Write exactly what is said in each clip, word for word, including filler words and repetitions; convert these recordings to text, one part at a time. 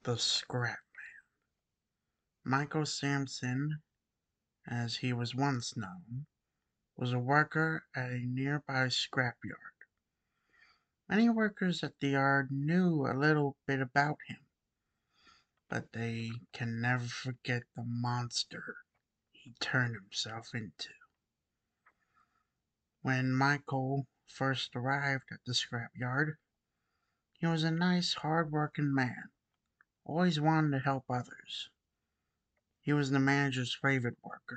The Scrap. Michael Sampson, as he was once known, was a worker at a nearby scrapyard. Many workers at the yard knew a little bit about him, but they can never forget the monster he turned himself into. When Michael first arrived at the scrapyard, he was a nice, hard-working man, always wanted to help others. He was the manager's favorite worker.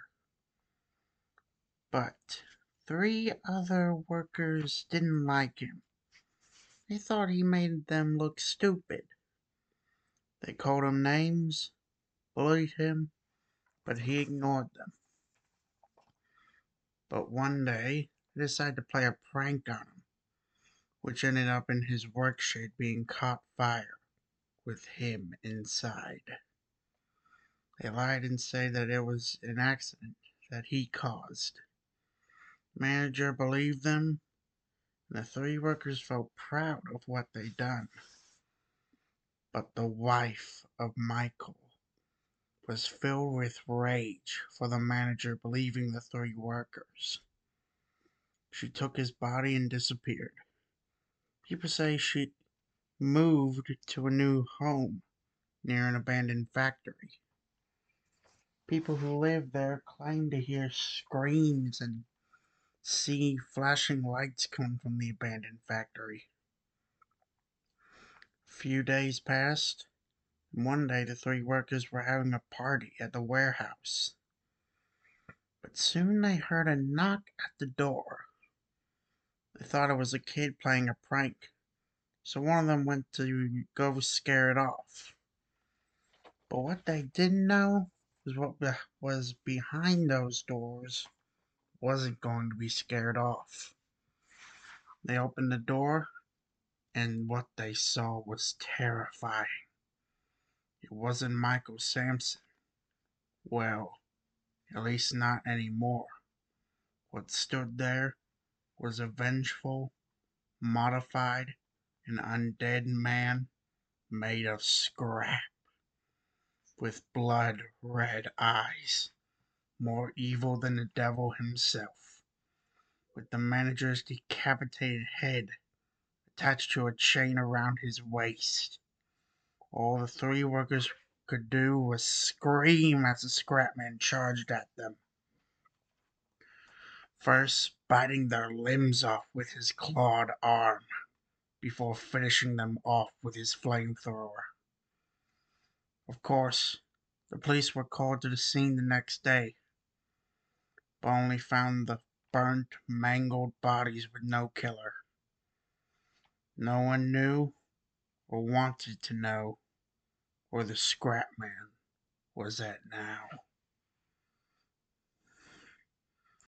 But three other workers didn't like him. They thought he made them look stupid. They called him names, bullied him, but he ignored them. But one day, they decided to play a prank on him, which ended up in his work shed being caught fire with him inside. They lied and said that it was an accident that he caused. The manager believed them, and the three workers felt proud of what they'd done. But the wife of Michael was filled with rage for the manager believing the three workers. She took his body and disappeared. People say she moved to a new home near an abandoned factory. People who live there claim to hear screams and see flashing lights coming from the abandoned factory. A few days passed, and one day the three workers were having a party at the warehouse. But soon they heard a knock at the door. They thought it was a kid playing a prank, so one of them went to go scare it off. But what they didn't know was what was behind those doors wasn't going to be scared off. They opened the door, and what they saw was terrifying. It wasn't Michael Sampson. Well, at least not anymore. What stood there was a vengeful, modified, and undead man made of scrap, with blood-red eyes, more evil than the devil himself, with the manager's decapitated head attached to a chain around his waist. All the three workers could do was scream as the scrapman charged at them, first biting their limbs off with his clawed arm, before finishing them off with his flamethrower. Of course, the police were called to the scene the next day, but only found the burnt, mangled bodies with no killer. No one knew, or wanted to know, where the scrap man was at now.